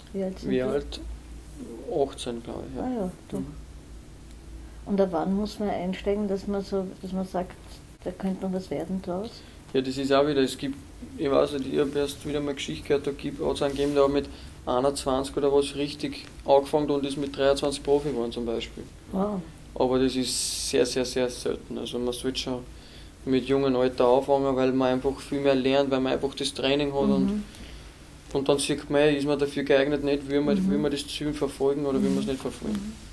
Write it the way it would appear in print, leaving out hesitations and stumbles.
Wie alt sind Wie die? alt? 18, glaube ich. Ja. Ah ja, doch. Mhm. Und ab wann muss man einsteigen, dass man sagt, da könnte noch was werden draus? Ja, das ist auch wieder, es gibt, ich weiß nicht, ich habe erst wieder mal Geschichte gehört, da hat es einen gegeben, der hat mit 21 oder was richtig angefangen und ist mit 23 Profi geworden zum Beispiel. Wow. Aber das ist sehr, sehr, sehr selten. Also man sollte schon mit jungen Alter anfangen, weil man einfach viel mehr lernt, weil man einfach das Training hat und dann sieht man, ist man dafür geeignet, nicht, will man das Ziel verfolgen oder will man es nicht verfolgen.